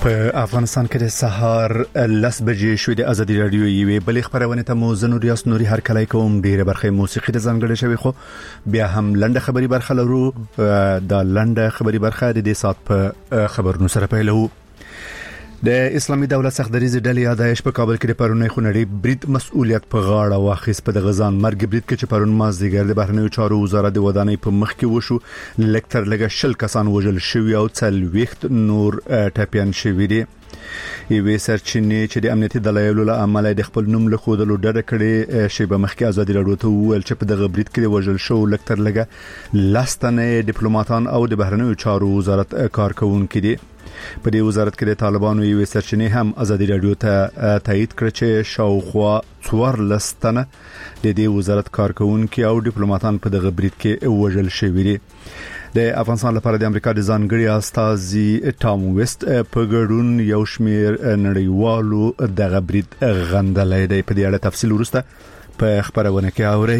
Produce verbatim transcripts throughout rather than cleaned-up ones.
په افغانستان کې د سهار لس بجې شوې د ازادي رادیو یوې بلې خبرونه ته مو زنور یاس نوري هر کله کوم ډیره برخه موسیقي د ځانګړې شوی خو بیا هم لنډه خبري برخه لرو. دا لنډه خبري برخه د دې سات په خبرونو سره پیلو. د اسلامي دولت سختدریز ډلې یادایش په کابل کې د پرونی خونړی برید مسؤلیت په غاړه واخیست. په غزان مرګ برید کې چې پرون مازدیګر د بهرنیو چارو وزارت د ودانۍ په مخ کې وشو، لکتر لګه شل کسان وژل شوی او څلويخت نور ټاپیان شوی دي. یوې سرچینې چې د امنیتي دلایلو له امله د خپل نوم له خودلو ډډه کړې شی به مخکې ازادي رادیو ته وویل چې په دغه برید کې وژل شو لکتر لګه لاستنه ډیپلوماټان او د بهرنیو چارو وزارت کارکونکو دي. په دې وزارت کې د طالبانو یوې سرچینې هم ازادي رادیو ته تایید کړ چې شاوخوا څوار لستنه د دې وزارت کارکونکو او ډیپلوماټان په دغه برید کې وژل شوی دي. د افغانستان لپاره د امریکا د ځانګړي استازي ټام ویست په ګډون یو شمېر نړیوالو دغه برید غندلې دی. په دې اړه تفصیل ورسته په خبرونه کې اورئ.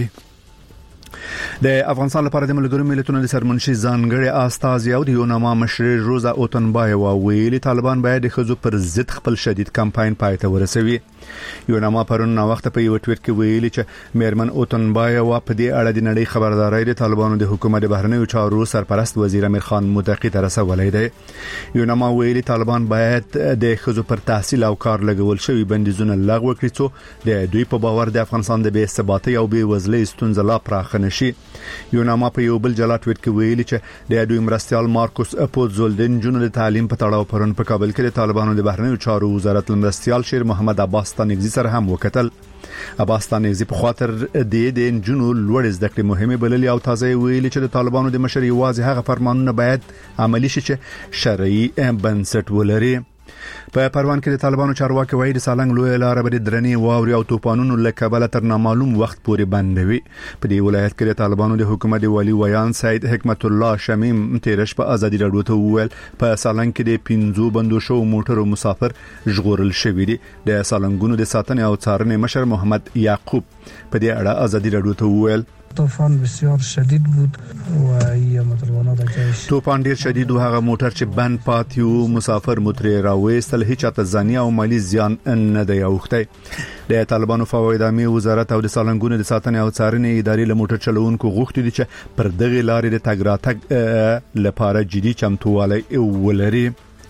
د افغانستان لپاره د ملګرو ملتونو د سرمنشي ځانګړي استازي او د یوناما مشر روزا اوتنبایوا ویلي طالبان باید د خزو پر ضد خپل شدید کمپاین پای ته ورسوي. یوناما پرون نو وخت په یو ټویټ کې ویلي چې میرمن اوتنبایوا په دې اړه د نړۍ خبرداري د طالبانو د حکومت د بهرنیو چارو سرپرست وزیر امیر خان متقی ته رسولې ده. یوناما ویلي طالبان باید د خزو پر تحصیل او کار لګول شوی بندیزونه لغوه کړي څو د دوی په باور د افغانستان د بې ثباتۍ او بې وزلۍ ستونزې لا پراخه نشي. یوناما په یو بل جلا ټویټ کې ویلي چې د دوی مرستيال مارکوس اپوزولدن جنو د تعلیم په تړاو پرون په کابل کې د طالبانو د بهرنیو چارو وزارت مرستيال شیر محمد عباس تانګزي سره هم وکتل. عباس تانګزي په خاطر د دې جنو لوړ زده کړې مهمه بللې او تازه ویلي چې د طالبانو د مشر یوازې هغه فرمانونه باید عملی شي چې شرعي بنسټ ولري. په پروان کې د طالبانو چارواکي وایي د سالنګ لوی لار به د درنې واوري او توپانونو له کبله تر نامعلوم وخت پورې بندوي. په دې ولایت کې د طالبانو د حکومت والی ویان سید حکمت الله شمیم تیرش په ازادي رادیو ته وویل په سالنګ کې د پنځو بندو شو موټرو مسافر ژغورل شوی دي. د سالنګونو د ساتنې او څارنې مشر محمد یعقوب په دې اړه ازادي رادیو ته وویل طوفان بسیار شدید بود و ای متروانات جایش طوفان ډیر شدید و هغه موټر چې بند پاتیو مسافر موټر راوېستل هیڅ ته ځاني او مالی زیان نه دی اوخته. د طالبانو فواید امي وزارت او د سالنګونو د ساتنې او څارنې ادارې له موټر چلوونکو غوښتي دي چې پر دغه لارې د تګ راتګ لپاره جدي چمتووالی ولري.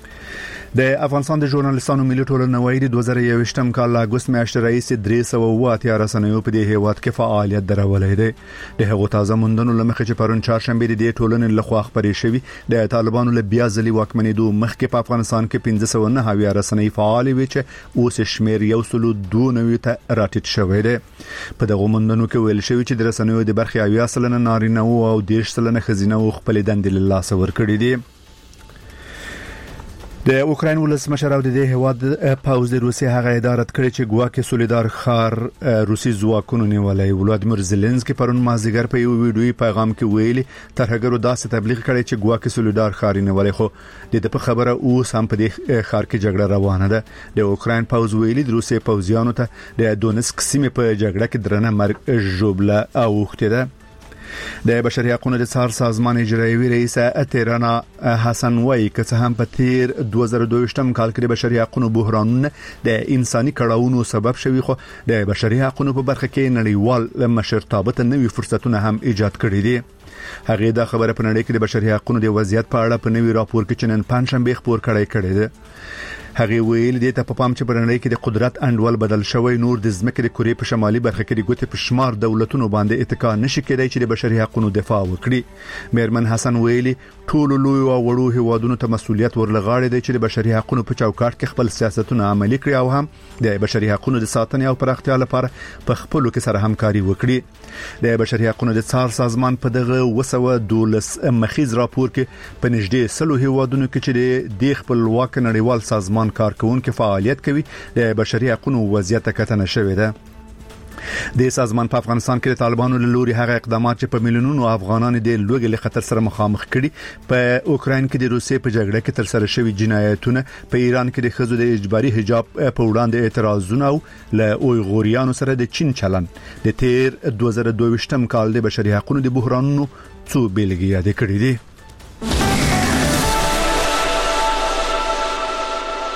د افغانستان د ژورنالستانو ملي ټولنه وایي د دوه زره یوویشتم کال اگست میاشتې رئیس درې سوه اوه اتیا رسنیو په دې هیواد کې فعالیت درولې ده. د هغو تازه موندنو لمخې چې پرون چهارشنبه د دې ټولنې لخوا خبرې شوې د طالبانو له بیا ځلي واکمنېدو مخکې په افغانستان کې پنځه سوه نه اویا رسنۍ فعال وي چې اوس شمیر یو سل دوه نوي ته راټیټ شوی دی. په دغه موندنو کې ویل شوی چې د رسنیو د برخې اویا سلنه نارینه او دیرش سلنه ښځینه خپل دندې له لاسه ورکړي دي. د اوکراین ولسمشر او د دې هواد پاوز د روسي هغه ادارت کړی چې ګواکې سولیدار خار روسي ځواکونو نیولې. ولادیمیر زيلنسکي پرون مازیګر په یو ویډیوي پیغام کې ویلي ترهګرو داسې تبلیغ کړی چې ګواکې سولیدار خار نیولې، خو د په خبره اوس هم په دې خار کې جګړه روانه ده. د اوکراین پاوز ویلي د روسي پوځیانو ته د دونسک سیمې په جګړه کې درنه مرګ ژوبله اوخته ده. د بشري حقوقو د څار سازمان اجرایي رئیس اتیرانا حسن وای که هم په تیر دوه زره دوه ویشتم کال کې د بشري حقوقو بحرانونه د انساني کړهونو سبب شوي، خو د بشري حقوقو په برخه کې نړیوال مشرتابه ته نوي فرصتونه هم ایجاد کړي دي. هغه دا خبره په نړۍ کې د بشري حقوقو د وضعیت په اړه په نوي راپور کې چې نن پنځشنبه خبر کړی کړی دی. هغه ویل دي ته په پام چې په نړۍ کې د قدرت انډول بدل شوی، نور د ځمکې د کورې په شمالي برخه کې د ګوتې په شمار دولتونو باندې اتکا نشي کېدای چې د بشري حقوقو دفاع وکړي. میرمن حسن ویلي ټول لوی او وړو هیوادونو ته مسؤلیت ورلغاړي دي چې د بشري حقوقو په چوکاټ کې خپل سیاستونه عملي کړي او هم د بشري حقوقو د ساتنې او پراختیا لپاره په خپلو کې سره همکاري وکړي. د بشري حقوقو د څار سازمان په دغه وسوه دولس مخیز راپور کې په نږدې سلو هیوادونو کې چې د خپلواک نړیوال سازمان کارکونکو فعالیت کوي د بشري حقوقو وضعیت کتنه شوې ده. د سازمان په افغانستان کې د طالبانو له لوري هغه اقدامات چې په میلیونونو افغانان د لوګي له خطر سره مخامخ کړي، په اوکراین کې د روسیې په جګړه کې تر سره شوی جنایتونه، په ایران کې د خزو د اجباري حجاب په وړاندې اعتراضونه او له اویغوریانو سره د چین چلن د تیر دوه زره دوه ویشتم کال د بشري حقوقو د بحرانونو څو بیلګې یاد کړې دي.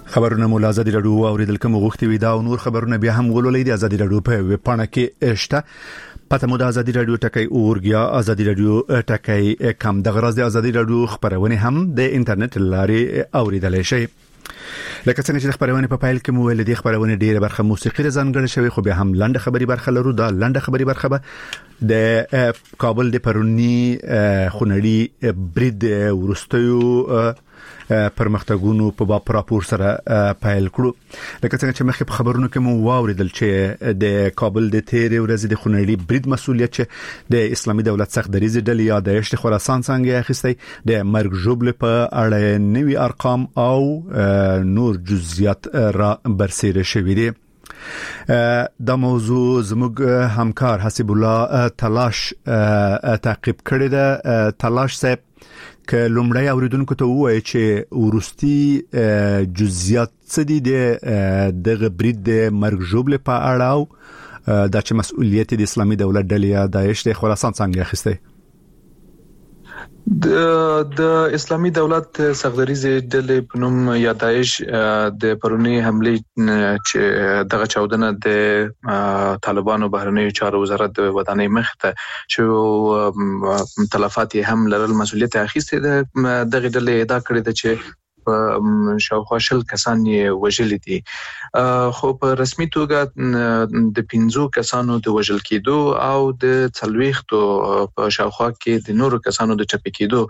خبرونه مو ازادي رادیو اوریدل کوم غوښتي وي دا او نور خبرونه بیا هم ولولې دي ازادي رادیو په ویب پاڼه کې اشته پته مو د ازادي رادیو ټکي اورګیا ازادي رادیو ټکي کم د غرض د ازادي رادیو خبرونه هم د انټرنیټ لارې اوریدل شي. لکه څنګه چې خبرونه په فایل کې مو ول دي خبرونه ډیره برخه موسیقي ځانګړې شوی خو به هم لنډه خبري برخه لرو. دا لنډه خبري برخه به د کابل د پرونی خونړی برید ورستیو پرمختګونو په باب راپور سره پایل کړو. لکه څنګه چې مخکې په خبرونو کې مو واوریدل چې د کابل د تیرې ورځې د خونړي برید مسؤلیت چې د اسلامي دولت سخت دریځ ډلې یا د اشت خراسان څنګه اخیستي د مرګ جوړل په اړه نوي ارقام او نور جزئیات را برسېره شوې دي. دا موضوع زموږ همکار حسیب الله تلاش تعقیب کړی ده. تلاش صاحب که لومړی اوریدونکو ته وایي چې ورستي جزئیات څه دي د دغه برید د مرګ جوړل په اړه او د چې مسؤلیت د اسلامي دولت ډلې یا داعش د خراسان څنګه اخیسته؟ د د اسلامي دولت سغدریز ډلې په نوم یا داعش د پرونی حمله چې دغه چاودنه د طالبانو بهرنیو چارو وزارت د ودانۍ مخته چې تلفات هم لرل مسؤلیت اخیسته دغه ډلې ادعا کړې ده چې په شاوخوا شل کسان یې وژل دي. خو په رسمي توګه د پنځو کسانو د وژل کېدو او د څلويختو په شاوخوا کې د نورو کسانو د ټپي کېدو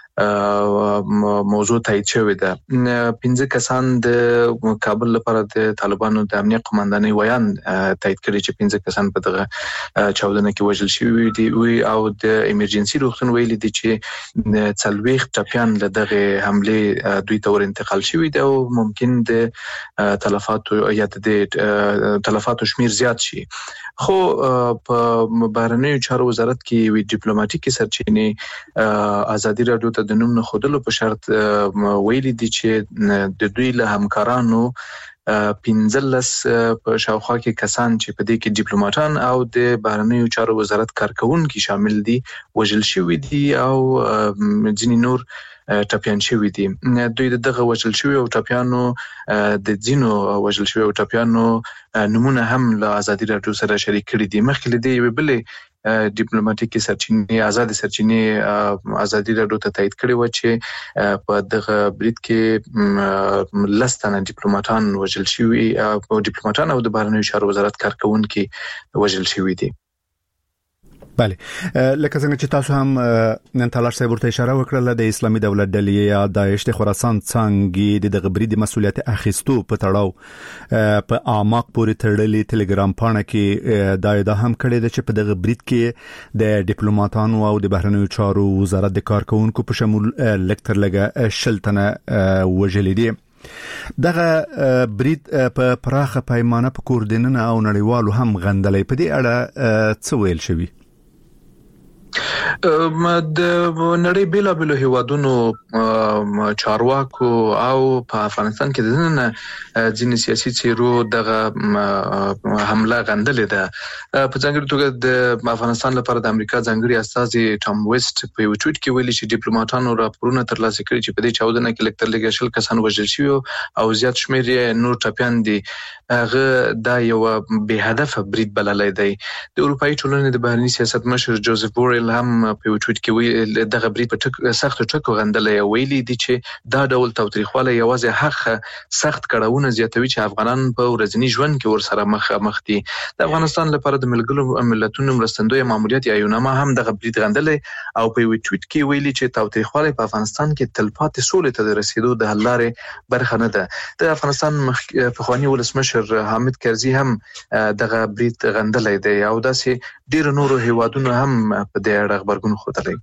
موضوع تایید شوی ده. پنځه کسان د کابل لپاره د طالبانو د امنیت قومندانۍ ویان تایید کړي چې پنځه کسان په دغه چاودنه کې وژل شوي دي او د ایمرجنسي روغتون ویلي دي چې څلويخت ټپيان له دغه حمله دوی ته ور انتقال شوي دي او ممکن د تلفاتو یا د تلفاتو شمیر زیات شي. خو په بهرنیو چارو وزارت کې وی ډیپلوماټیکي سرچینې ازادي رادیو ته د نوم نه خودلو په شرط ویلي دي چې د دوی له همکارانو پنځلس په شاوخوا کې کسان چې په دې کې ډیپلوماټان او د بهرنیو چارو وزارت کارکونکو شامل دي وژل شوي دي او ځینې نور ټپيان شوي دي. دوی دغه وژل شوي او ټپيانو د ځینو وژل شوي او ټپيانو نمونه هم له ازادي رادیو سره شریک کړي دي. مخکې له دې بلې ډیپلوماټیکي سرچینې آزاد سرچینې ازادي رادیو ته تایید کړي و چې په دغه برید کې لستانه ډیپلوماټان وژل شوي او ډیپلوماټان او د بهرنیو چارو وزارت کارکونکو وژل شوي دي. بله لکه څنګه چې تاسو هم نن تلاش صاحب ورته اشاره وکړه د اسلامي دولت ډلې یا داعش د خراسان څنګه د دغه برید مسؤلیت اخیستو په تړاو په اعماق پورې تړلې ټلګرام پاڼه کې دا ادا هم کړی د چې په دغه برید کې د ډیپلوماټانو او د بهرنیو چارو وزارت د کارکونکو په شمول لکتر لګه شلتنه وژل دي. دغه برید په پراخه پیمانه په کوردیننه او نړیوالو هم غندلې په دې اړه څه ویل شوی؟ د نړۍ بیلا بیلو هیوادونو چارواکو او په افغانستان کې د نن ځینې سیاسي چیرو دغه حمله غندلې ده. په ځانګړي توګه د افغانستان لپاره د امریکا ځانګړي استازي ټام ویسټ په یو ټویټ کې ویلي چې ډیپلوماټانو راپورونه ترلاسه کړي چې په دې چاودنه کې لکتر لګیا شل کسان وژل شوي او زیات شمېر یې نور ټپيان دي. هغه دا یو به هدف برید بللای دی. د اروپאי ټولنې د بهرنی سیاست مشر جوزف بورل هم په یو ټویټ کې ویل دغه برید په ټک سخت ټکو غندلې ویلي دي چې دا ډول تاوتریخواله یوازې حق سخت کړهونه زیاتوي چې افغانان په ورځني ژوند کې ورسره مخ مخ دي. د افغانستان لپاره د ملګرو ملتونو مرستندوی ماموریت یا یوناما هم دغه برید غندلې او په یو ټویټ کې ویلي چې تاوتریخواله په افغانستان کې تلپاتې سولې ته د رسیدو د حل لارې برخه نه ده. د افغانستان پخوانی ولسمشر حامد کرزي هم دغه برید غندلې دی او داسې ډیر نورو هیوادونو هم په دې اړه خبرګون خوتلی.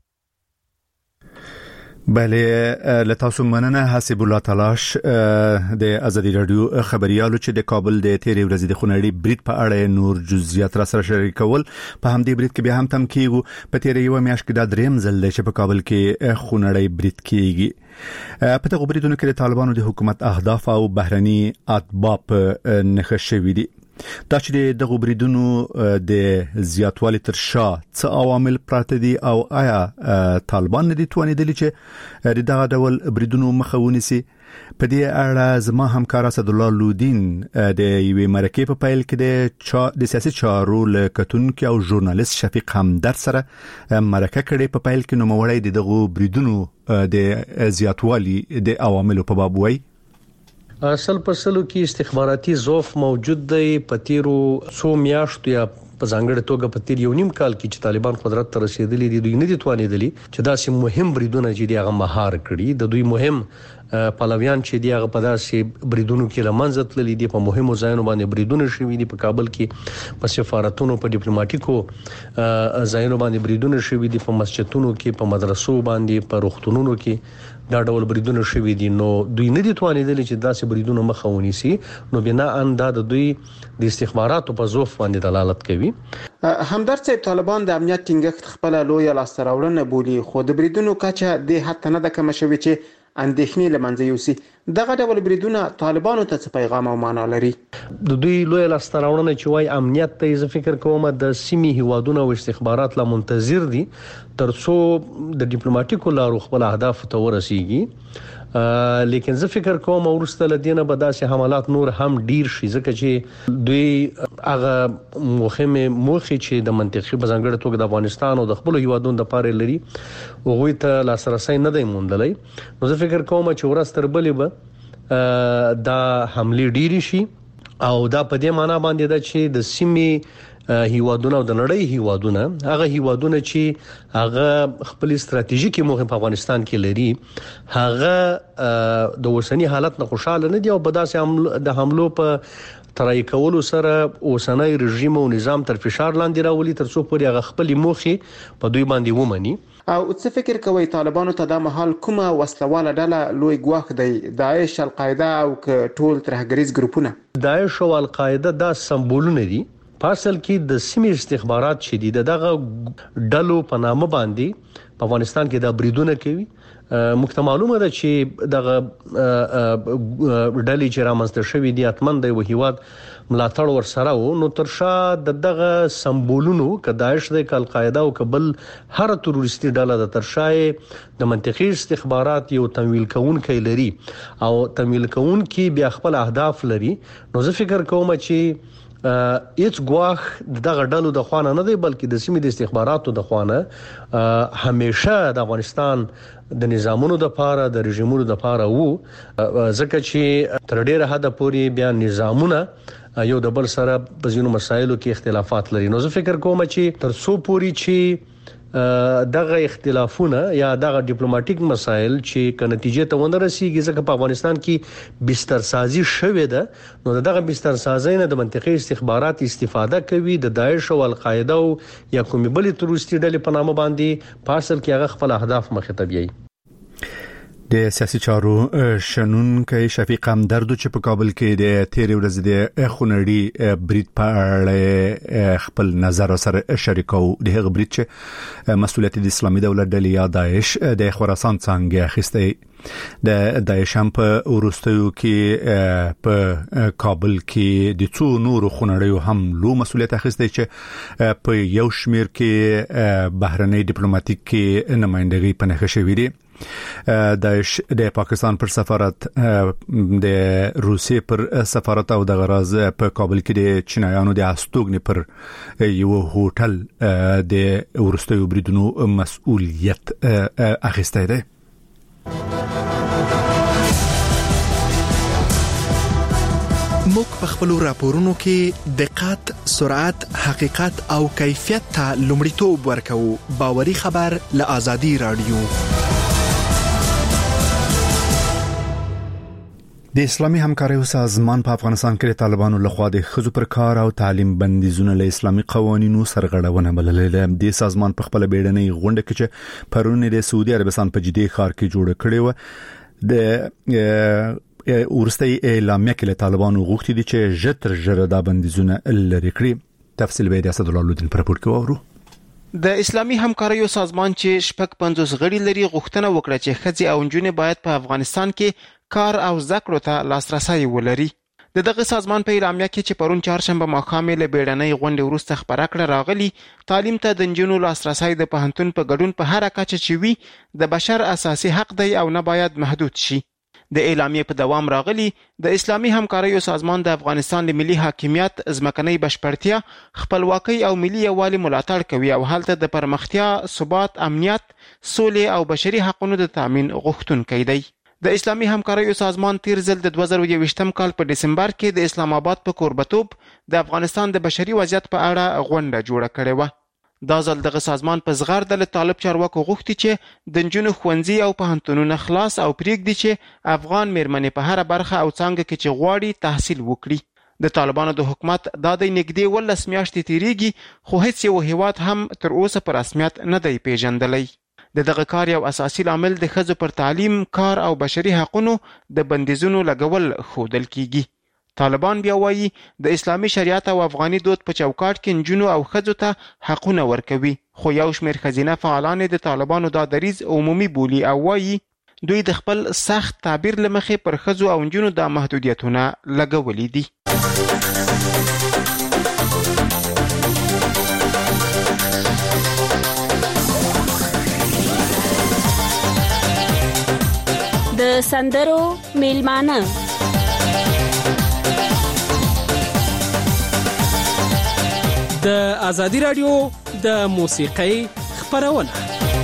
بله لتاسو مننه حسیب الله تلاش د ازادي رادیو خبريالو چې د کابل د تیرې ورځې د خونړي برید په اړه نور جزئیات را سره شریکول. په همدې برید کې بیا هم تم کیږي په تیرې یو میاشت کې د دریم ځل چې په کابل کې خونړي برید کیږي. په دغه بریدونو کې د طالبانو د حکومت اهداف او بهرني اتباع په نښه شوي دي. دا چې دغه بریدونو د زیاتوالي تر شا څه عوامل پراته دي او آیا طالبان نه دي توانیدلی چې دغه ډول بریدونو مخه ونیسي؟ په دې اړه زما همکار اسد الله لودین د یوې مرکې په پیل کې د سیاسي چارو له کتونکو او ژورنالیست شفیق همدرد سره مرکه کړې. په پیل کې نوموړی دغه بریدونو د زیاتوالي د عواملو په باب وایي. اصل په سلو کې استخباراتي ضعف موجود دی. په تیرو څو میاشتو یا په ځانګړي توګه په تیر یو نیم کال کې چې طالبان قدرت ته رسیدلي دي دوی نه دي توانېدلي چې داسې مهم بریدونه چې دی هغه مهار کړي. د دوی مهم پلویان چې دی هغه په داسې بریدونو کې لمنځه تللي دي. په مهمو ځایونو باندې بریدونه شوي دي. په کابل کې په سفارتونو په ډیپلوماټیکو ځایونو باندې بریدونه شوي دي. په مسجدونو کې په مدرسو باندې په روغتونونو کې دا ډول بریدونه شوي دي. نو دوی نه دي توانېدلي چې داسې بریدونه مخه ونیسي. نو بنا ان دا د دوی د استخباراتو په ضعف باندې دلالت کوي. همدرد صاحب طالبان د امنیت ټینګښت خپل لوی لاسته راوړنه بولي خو د بریدونو کچه د حتی نه د کم شوي چې اندېښنې لمنځه یوسي. دغه ډول بریدونه طالبانو ته څه پیغام او معنا لري؟ د دوی لوی لاسته راوړنه چې وای امنیت ته زه فکر کوم د سیمې هیوادونو او استخبارات لا منتظر دي ترڅو د ډیپلوماټیکو لارو خپل اهداف ته ورسیږي. لیکن زه فکر کوم ورسته لدینه به داسې حملات نور هم ډیر شي ځکه چې دوی هغه مهمه موخه چې د منطقي بزنګړه توګه د افغانستان او د خپل هیوادونو د پاره لري هغه ته لاسرسي نه دی موندلای. نو زه فکر کوم چې ورسته بلې به دا حمله ډیر شي او دا په دې معنی باندې ده چې د سیمې هیوادونه او د نړۍ هیوادونه هغه هیوادونه چې هغه خپل ستراتیژیکي موخه په افغانستان کې لري هغه د اوسنی حالت نه خوشاله نه دي او په داسې د حملو په ترای کولو سره اوسنی رژیم او نظام تر فشار لاندې راولي ترڅو پورې هغه خپل موخه په دوی باندې ومني. او څه فکر کوي طالبانو ته د محل کومه وسلواله ډله لوی ګواښ دی؟ داعش، القاعده او ټول ترهګریز ګروپونه؟ داعش او القاعده دا سمبولونه دي. په اصل کې د سیمې استخبارات شدید دغه ډلو په نامه باندې په افغانستان کې د بریدونه کوي. مخته معلومه ده چې دغه ډلې چې رامنځته شوې دي اتمن د وحیوات ملاتړ ور سره وو. نو ترشا دغه سمبولونو کداعش د القاعده او قبل هر تروریستي ډله د ترشای د منطقي استخبارات یو تمویل کوونکی لري او تمویل کوونکی بیا خپل اهداف لري. نو زه فکر کوم چې ایت ګواخ دغه ډلو د خوانه نه دی بلکې د سیمې د استخباراتو د خوانه همیشه د افغانستان د نظامونو د پاره د رژیمونو د پاره وو ځکه چې تر ډیره حد پورې بیا نظامونه یو د بل سره په ځینو مسایلو کې اختلافات لري. نو زه فکر کوم چې تر څو پورې چې دغه اختلافونه یا دغه ډیپلوماټیک مسایل چې ک نتیجې ته ونه رسیږي ځکه په افغانستان کې بستر سازي شوې ده نو دغه بستر سازي نه د منطقي استخبارات استفاده کوي د داعش او القاعده او یا کومې بلې تروریستي ډلې په نامه باندې په اصل کې هغه خپل اهداف مخې ته بیایي. د سیاسي چارو شنونکو شفیق همدرد چې په کابل کې د تیر ورځ د خونړي برید په اړه خپل نظر سره شریکو. د هغه برید چې مسؤلیت د اسلامي دولت ډلې یا داعش د خراسان څنګه اخیسته د داعش هم په ورستیو کې په کابل کې د څو نورو خونړیو هم لو مسؤلیت اخیسته چې په یو شمیر کې بهرنۍ ډیپلوماټیک کې نمائندګي پنهخ شوې دي. داعش د پاکستان پر سفارت د روسیې پر سفارت او د غراز په کابل کې د چینایانو د استوګنې پر یو هوټل د ورستیو بریدونو مسؤلیت اخیسته ده. موږ په خپل راپورونو کې دقت، سرعت، حقیقت او کیفیت ته لومړیتوب ورکوو. باوري خبر له آزادي رادیو. د اسلامي همکاریو سازمان په افغانستان کې د طالبانو لخوا د ښځو پر کار او تعلیم بندیزونه له اسلامي قوانینو سرغړونه بللې ده. د سازمان په خپل بیړنۍ غونډه کې چې پرون د سعودي عربستان په جدي ښار کې جوړ کړي و د ورستي اعلامیه کې له طالبانو غوښتي دي چې ژتر ژر دا بندیزونه لري کړي. تفصیل به د اسد الله لودین پر راپور کې وورو. د اسلامي همکاریو سازمان چې شپږ پنځوس غړي لري غوښتنه وکړه چې ښځې او نجونې باید په افغانستان کې کار او ذکر ته لاسرسي ولري. د دغه سازمان په اعلامیه کې چې پرون چهارشنبه ماښام له بیړنۍ غونډې وروسته خبره کړه راغلي تعلیم ته د نجونو لاسرسي د پوهنتون په ګډون په هر کچه چې وي د بشر اساسي حق دی او نه باید محدود شي. د اعلامیې په دوام راغلی د اسلامي همکاریو سازمان د افغانستان د ملي حاکمیت، ځمکنۍ بشپړتیا، خپلواکۍ او ملي یووالي ملاتړ کوي او هلته د پرمختیا، ثبات، امنیت، سولې او بشري حقوقو د تامین غوښتونکی دی. د اسلامي همکاریو سازمان تیر ځل د دوه زره یوویشتم کال په دسمبر کې د اسلام آباد په کوربتوب د افغانستان د بشري وضعیت په اړه غونډه جوړه کړې وه. دا ځل دغه سازمان په زغرده له طالب چارواکو غوښتي چې د نجونو ښوونځي او پوهنتونونه خلاص او پرېږدي چې افغان میرمنې په هره برخه او څانګه کې چې غواړي تحصیل وکړي. د طالبانو د حکومت دا د نږدې ولس میاشتې تیریږي خو هیڅ یو هیواد هم تر اوسه په رسمیت نه دی پیژندلی. د دغه کار یو اساسي لامل د ښځو پر تعلیم، کار او بشري حقونو د بندیزونو لګول ښودل کیږي. طالبان بیا وایي د اسلامي شریعت او افغاني دود په چوکاټ کې نجونو او ښځو ته حقونه ورکوي، خو یو شمېر ښځینه فعالان د طالبانو دا دریځ عمومي بولي او وایي دوی د خپل سخت تعبیر له مخې پر ښځو او نجونو دا محدودیتونه لګولي دي. د سندرو میلمانه د ازادي رادیو د موسیقۍ خپرونه.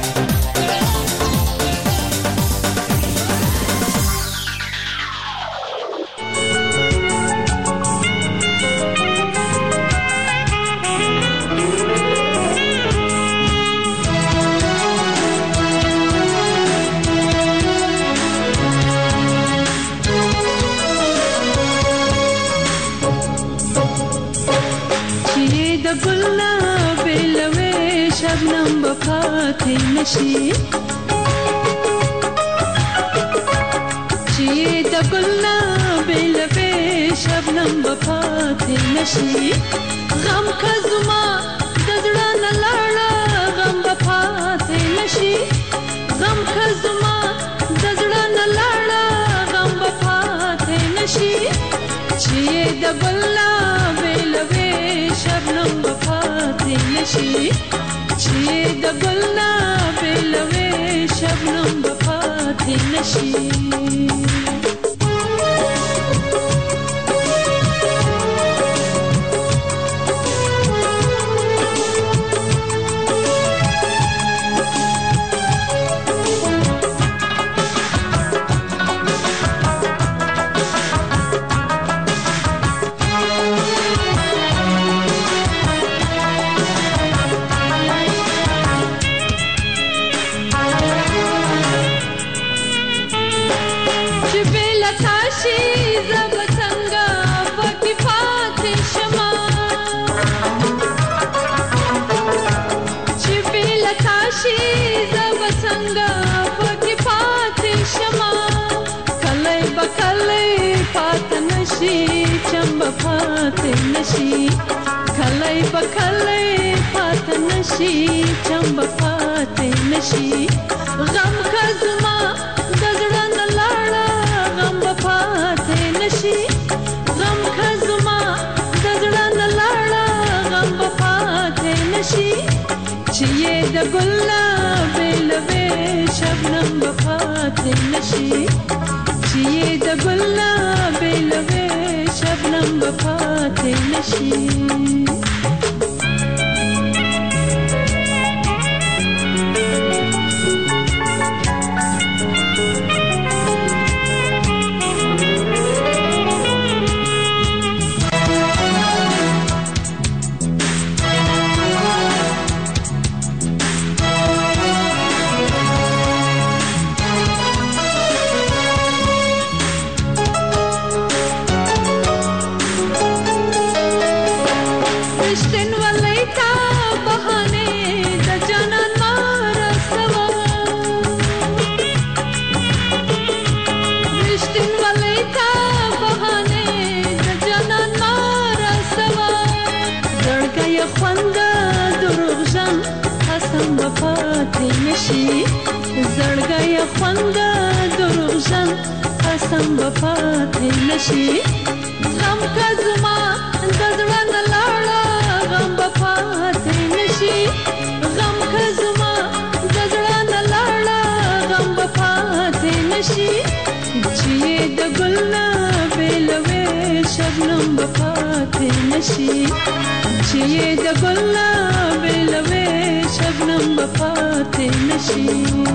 شبنم بپاتی نشی چیه دا گلنا بلوی شبنم بپاتی نشی غم کزما دزران لارا غم بپاتی نشی غم کزما دزران لارا غم بپاتی نشی چیه دا گلنا بلوی شبنم بپاتی نشی چیه دا گلنا بلوی شبنم بپاتی نشی. چمبا پاتے نشی کھلئی بکھلئی پات نشی چمبا پاتے نشی غم کزما دزڑن لاڑا غم پاتے نشی غم کزما دزڑن لاڑا غم پاتے نشی چیے د گلا بلوے شبنم پاتے نشی چیے د گلا بلوے شبنم بپاتے نشی. زړګي خوند دروغجن قسم بپاته نشي غم کزما دزړن لاړه غم بپاته نشي غم کزما دزړن لاړه غم بپاته نشي چې پاتې نشي چې د ګلابي لوي شبنم به پاتې نشي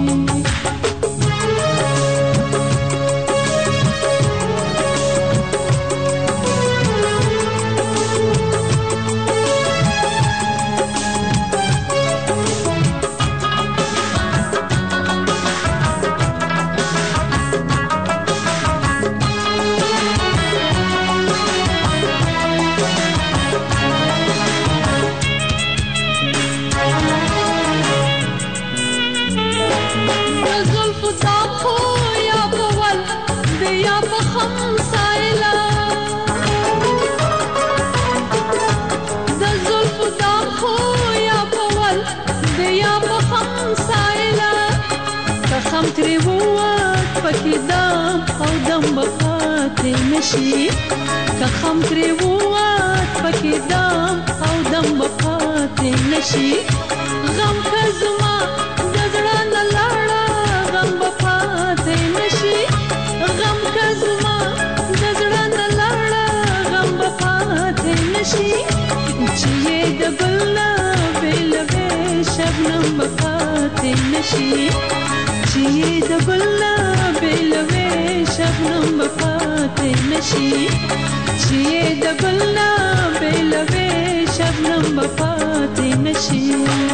نشي که خم ترې ووت پکې دم او دم به پاتې نشي غم که زما د زړه نه لاړه غم به پاتې نشي غم که زما د زړه نه لاړه غم به پاتې نشي چې یې د ګل نه بېلوې شبنم به پاتې نشي چې یې د ګل نه بېلوې شبنم به پاتې نشي چې د ګل نه بېلوې شبنم به پاتې نشي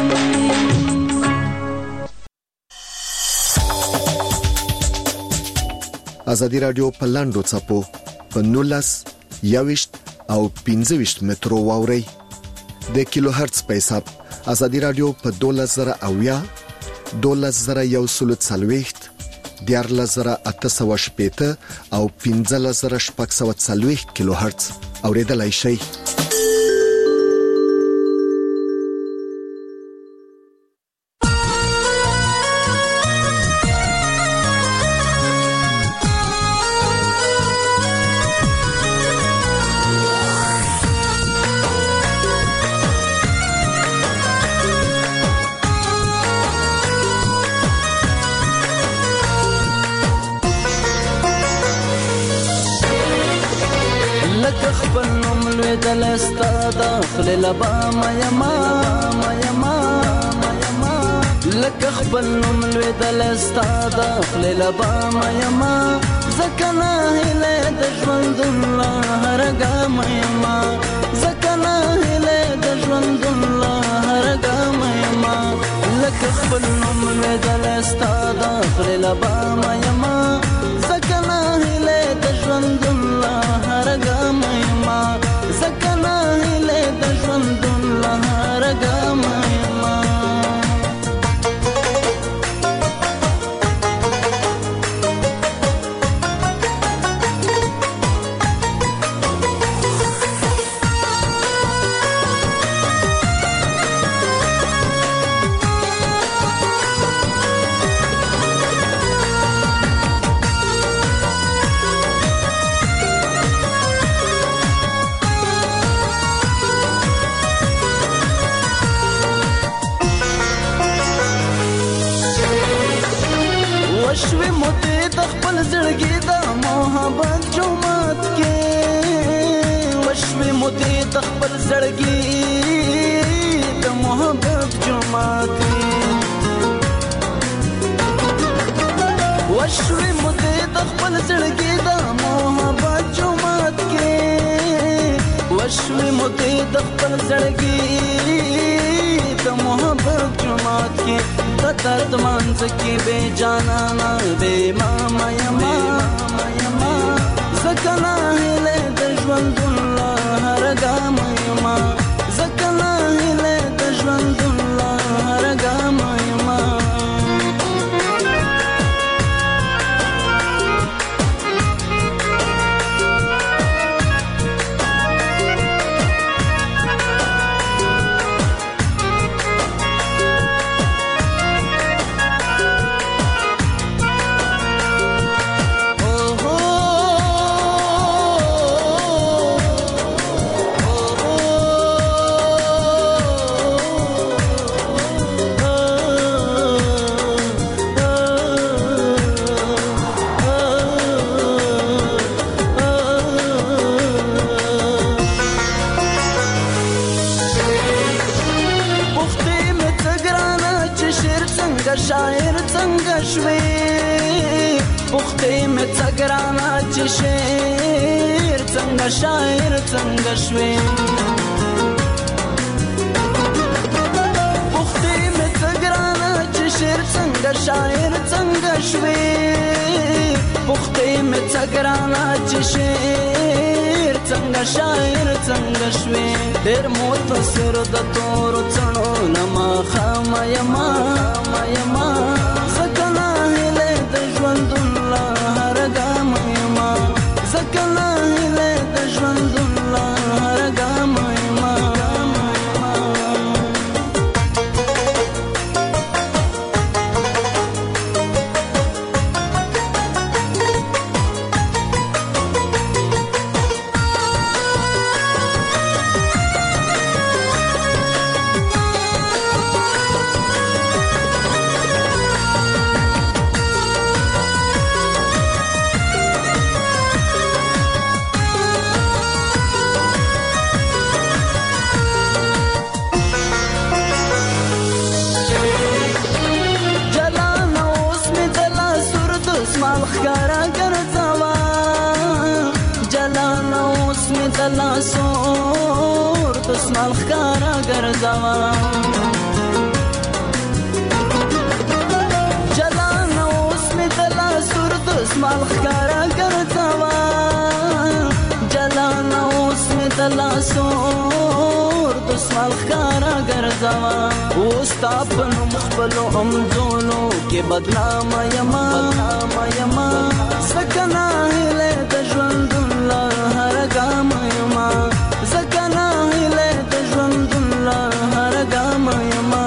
ازادي رادیو په لاندو چپو په نولس یاوشت او پنځوشت مترو واوري د کیلو هرتز په حساب ازادي رادیو په دولس زره اویا دولس زره یو سلو څلويخت دیار لزره اتسو شپیته او پینزه لزره شپک سو څلويخت کیلو هرتز اوریدلای شي داخل لبا ما یما ما یما ما یما لکه خپل نوم لوی دلستا داخل لبا ما یما زکنا هله د ژوند الله هرګه ما یما زکنا هله د ژوند الله هرګه ما یما لکه خپل نوم لوی دلستا داخل لبا ما یما زکنا هله د ژوند الله هرګه ما یما زکنا هله د ژوند الله هرګه ما یما وشوي موتي تخبل زړګي د محبت جومات کې وشوي موتي تخبل زړګي د محبت جومات کې وشوي موتي تخبل زړګي د محبت جومات کې وشوي موتي تخبل زړګي د محبت جومات کې درد مانځ کې بے جانا نه بے ماما یما یما زکنا هله د ژوند الله هرګه یما زکنا هله د ژوند الله هرګه یما څنګه شاعر څنګه شوي پختې مې څګرانا چې شعر څنګه شاعر څنګه شوي پختې مې څګرانا چې شعر څنګه شاعر څنګه شوي پختې مې څګرانا چې شعر څنګه شاعر څنګه شوي ډېر متصر د تور څڼو لما خامه یما یما زکنا هله د ژوند الله هر ګام یما زکنا هله د ژوند الله هر ګام یما سور دسمال خکارا گرزاوا جلان اوس می دلا سور دسمال خکارا گرزاوا جلان اوس می دلا سور دسمال خکارا گرزاوا اوس تاپ مخبلو امزولو کې بدنام یما بدنام یما سکنا هله د ژوند الله هر ګام یما زکنا هله د ژوند الله هر ګام یما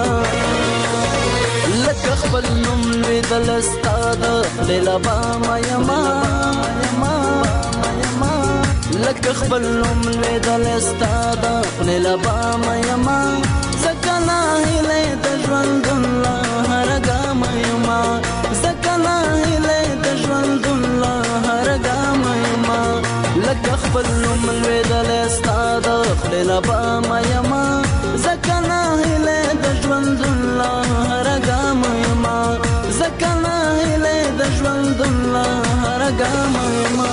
لکه خپل نوم لیدل استاد لبا یما یما یما لکه خپل نوم لیدل استاد لبا یما زکنا هله د ژوند الله هر ګام یما زکنا هله د ژوند الله هر ګام یما لکه خپل نوم لیدل استاد لبا یما زکنا هله د ژوند الله هر ګام یما زکنا هله د ژوند الله هر ګام یما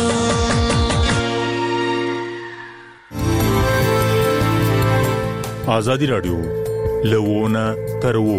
آزادی رادیو لوونه ترو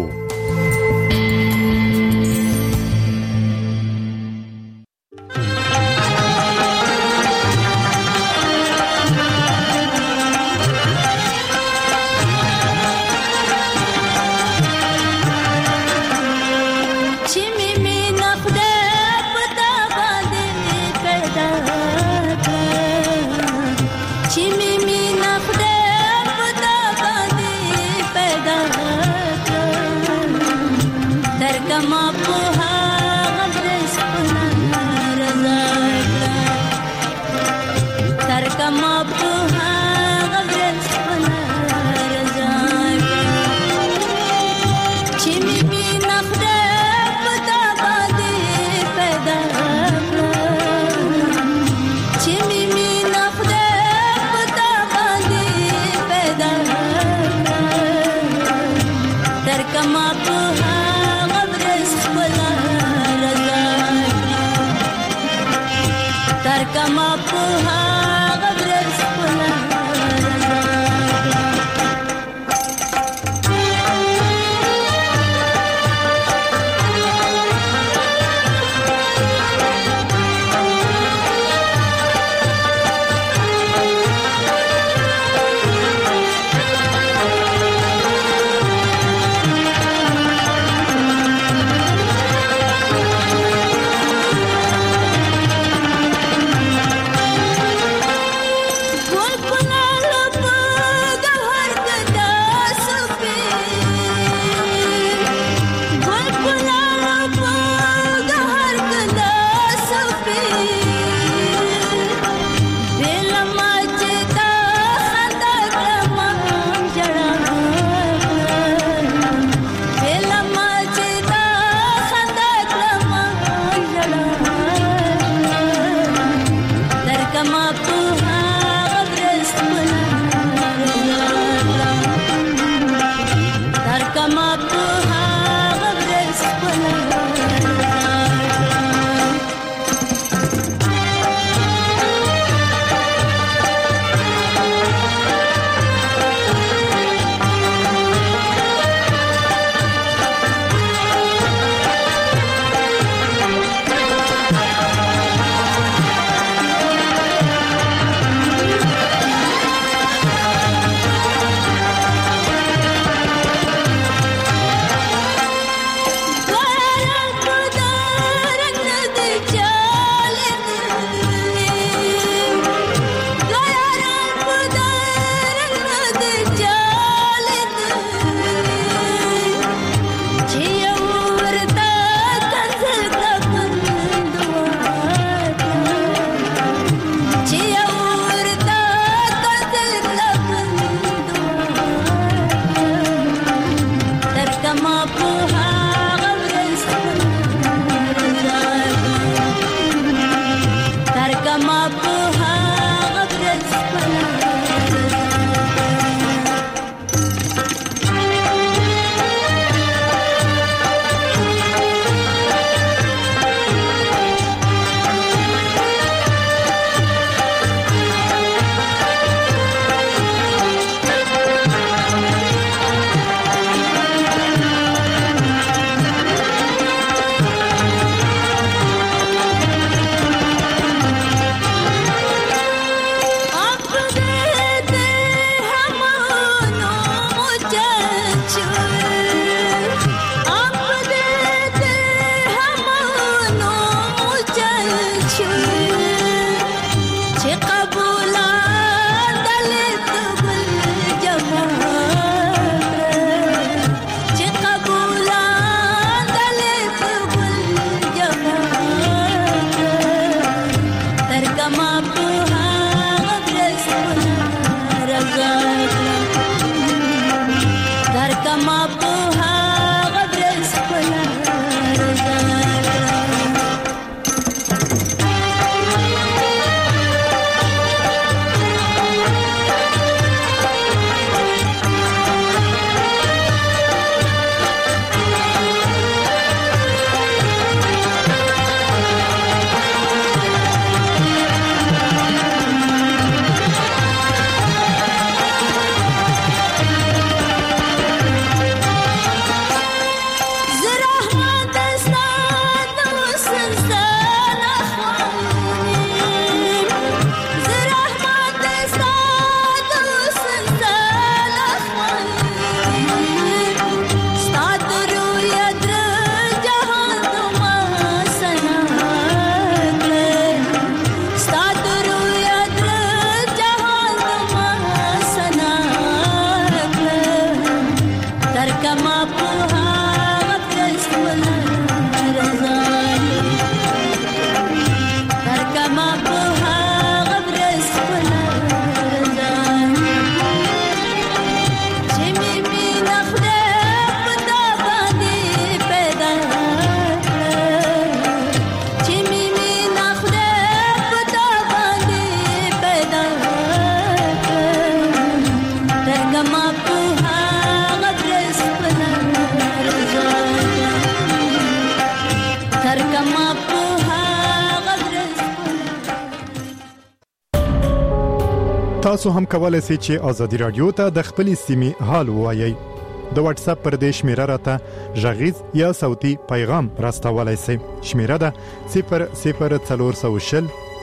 تاسو هم کولای شئ چې ازادي رادیو ته د خپل سیمې حال ووایي. د واتس اپ پر دې شمیره راته ژغیز یا صوتي پیغام راستولای شئ. شمیره ده صفر صفر څلور سو شل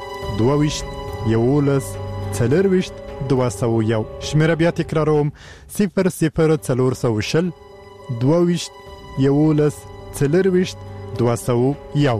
دوه یولس څلور دوه سو یو. شمیره بیا تکراروم صفر صفر څلور سو شل دوه یولس څلور دوه سو یو.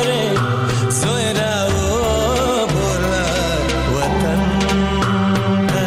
Watan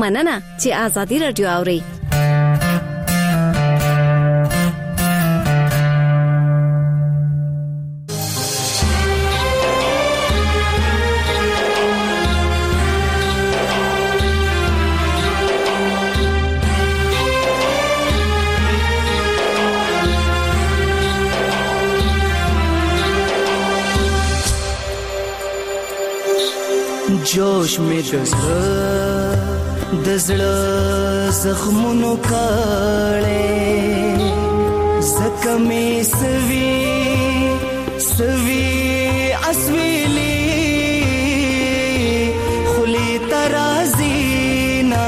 مننه چې آزادي رادیو اوري. जोश में दज़ड़ दज़ड़ ज़ख्मों काले ज़ख्मे सवी सवी असवीली खुली तराज़ी ना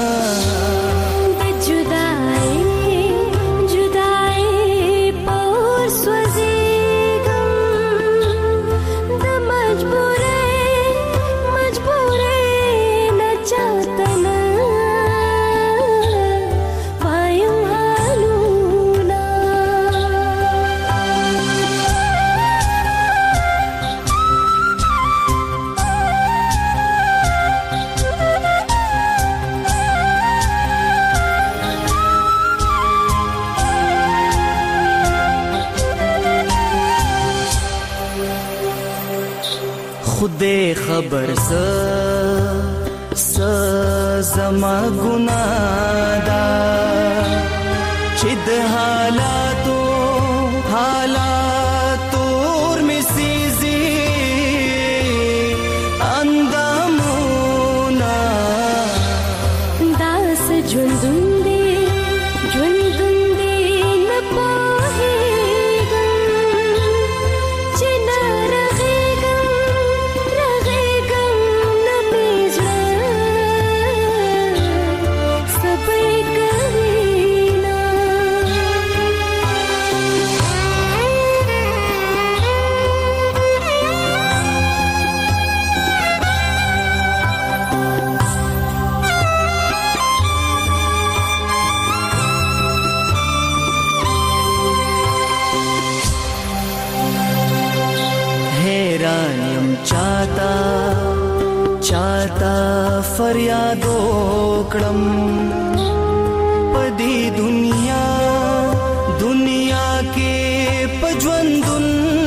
खुदे खबर स स जमा गुनादा चिद हालातो हालातोर में सीजी अंदामुना दास जुंदुंदे जुंदुंदे न पाहेगा चिना चाहता चाहता फरियादो कडम पदी दुनिया दुनिया के पजवंदुन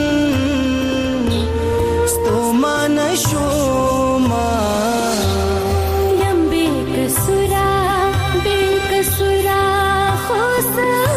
स्तोमा नशोमा लंबे कसुरा बेकसुरा खोस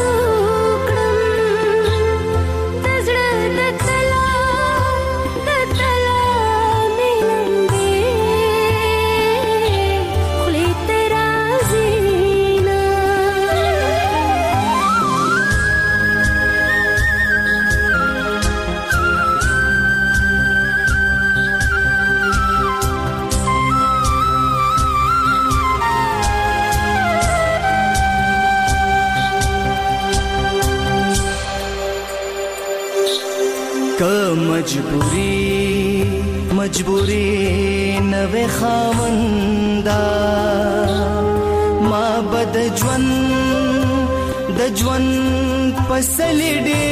मजबूरी मजबूरी नवे खावंदा मा बद ज्वन द ज्वन पसलिडे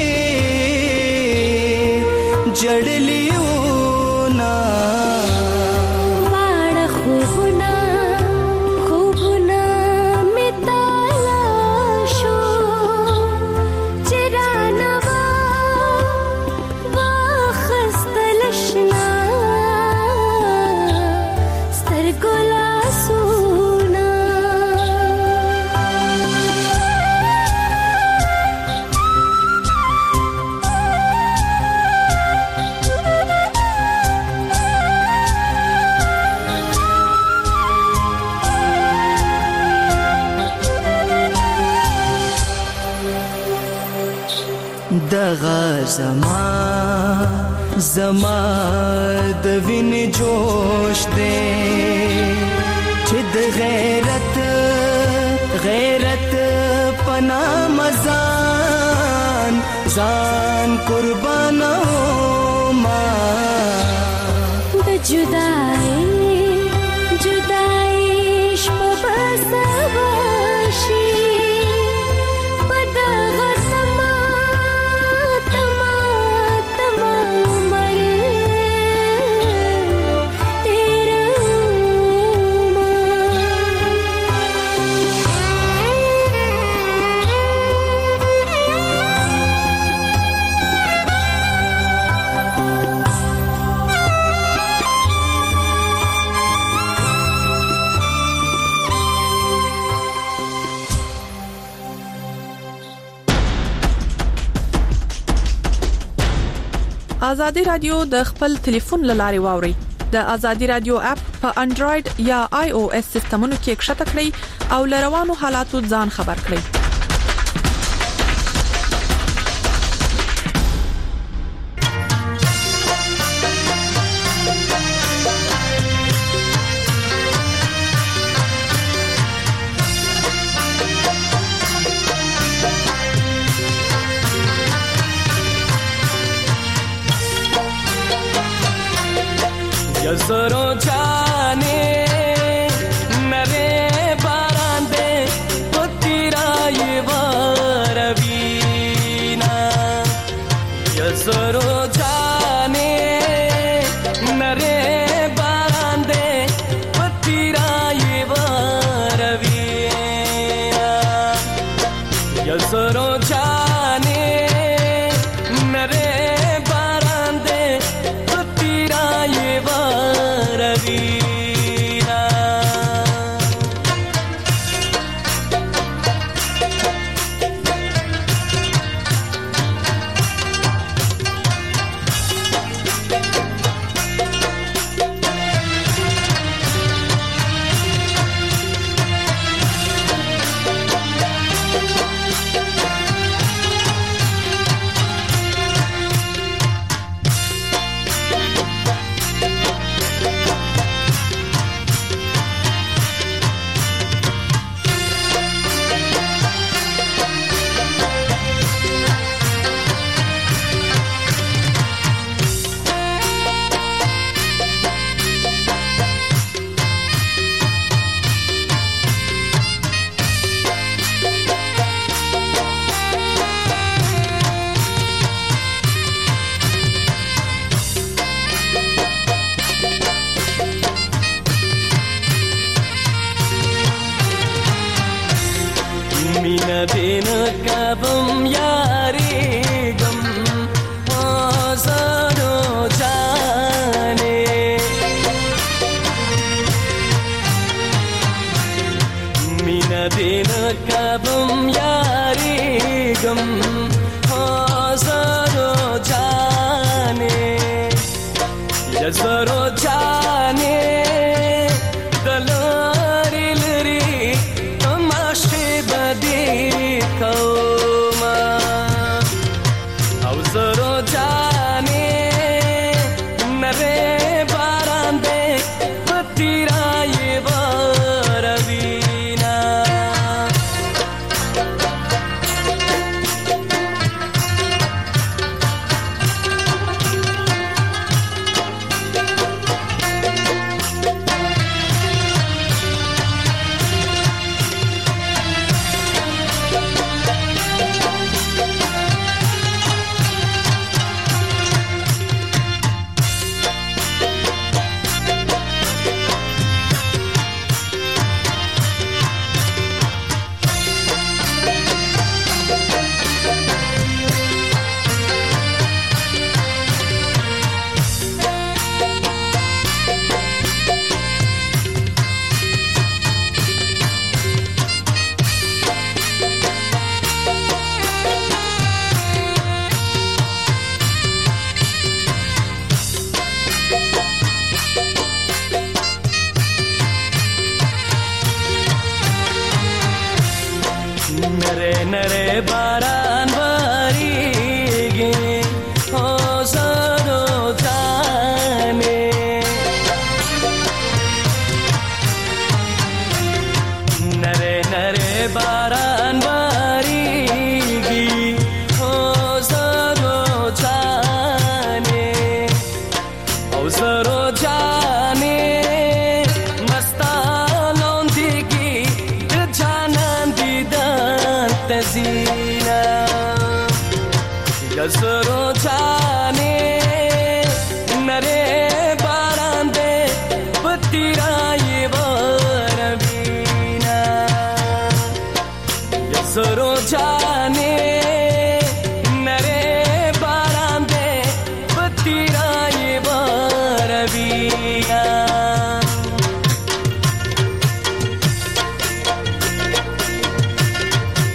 जड़लियो ना वाड़ खूबना खूबना में तालाशो चिराना दगा जमा जमा दविन जोश दे चिद गैरत गैरत पना मजान जान कुर्बाना मा जुदाई जुदाई शबसवाशी ازادي رادیو د خپل ټلیفون لارې واوري. د ازادي رادیو اپ په انډراید یا آی او اس سیستمونو کې کښته کړئ او لروانو حالاتو ځان خبر کړئ. Zoro jane mere barande potira yevaravina Zoro jane mere barande potira yevaravina Zoro jane mere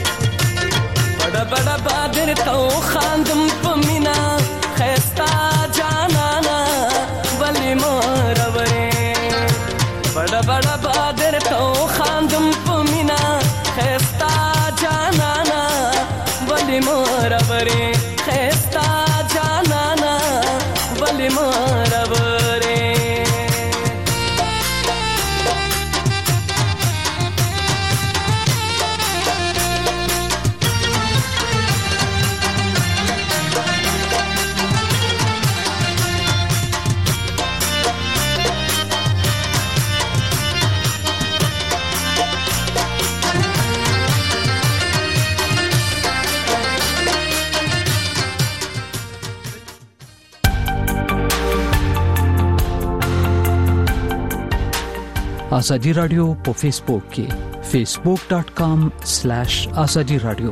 बड़ा बड़ा बादर तो खांदम पमीना खस्ता ازادي رادیو په فیسبوک کې فیسبوک ډاٹ کام سلیش ازادي رادیو.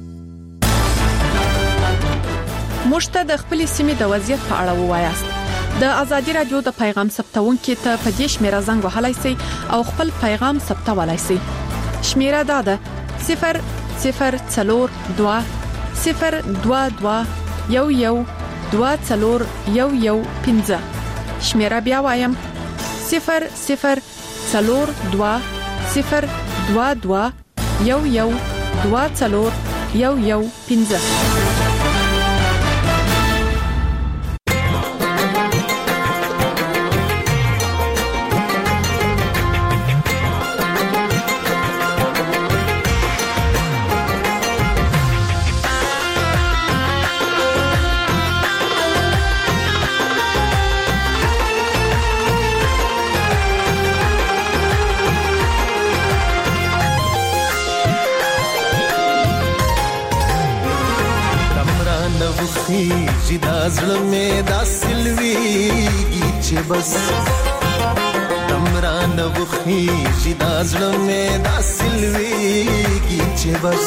موږ ته د خپل سیمې د وضعیت په اړه ووایاست. د ازادي رادیو د پیغام ثبتونکو ته په دې شمیره زنګ وهلای شئ او خپل پیغام ثبتولای شئ. شمیره دا ده صفر صفر څلور دوه صفر دوه دوه یو یو دوه څلور یو یو پنځه. شمیره بیا وایم صفر صفر څلور دوه صفر دوه دوه یو یو دوه څلور یو یو پنځه. जिदा ज़ल में दासिलवीगी चे बस तमरा नवखी जिदा ज़ल में दासिलवीगी चे बस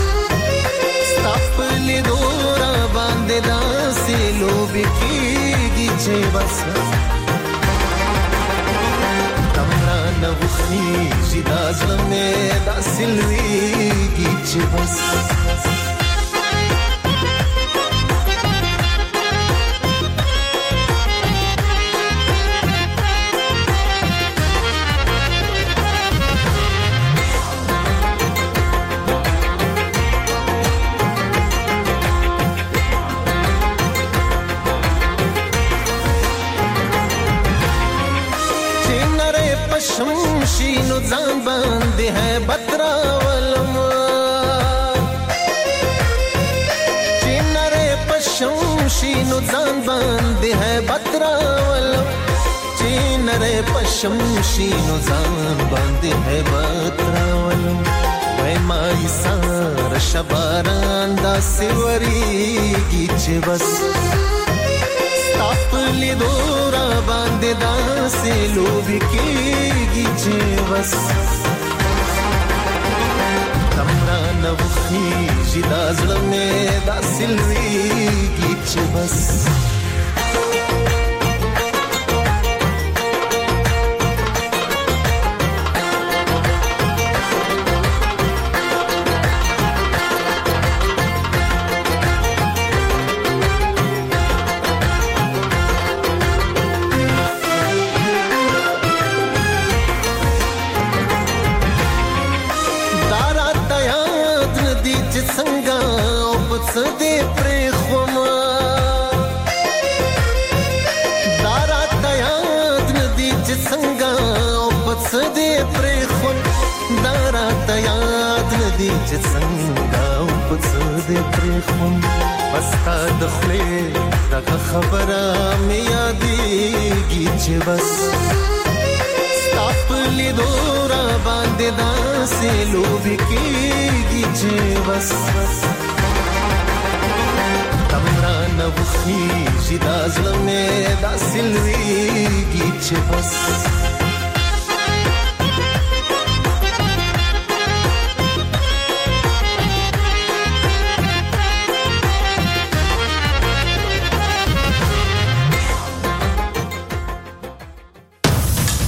स्तापले दोरा बांधे दासी लोबिकीगी चे बस तमरा नवखी जिदा ज़ल में दासिलवीगी चे बस शमशीनो जान बंदे है बतरा वलमा चिन्नरे पशमशीनो जान बंदे है बतरा वलम चिन्नरे पशमशीनो जान बंदे है बतरा वलम वै माई सार शबारान दा सिवरी कीचे बस तापली दोरा बांधे दासे लोबिकीगी चे बस तमरा नवखी जिदा ज़ल में दासिलवीगी चे बस सदे प्रेखमा दारा तयाद नदी संगा उपत सदे प्रेखम दारा तयाद नदी संगा उपत सदे प्रेखम बस्ता दखले तक खबरा में यादेगी चे बस तापली दोरा बांधे दासे लोबिकीगी चे बस तमरा नवखी जिदा ज़ल में दासिलवीगी चे बस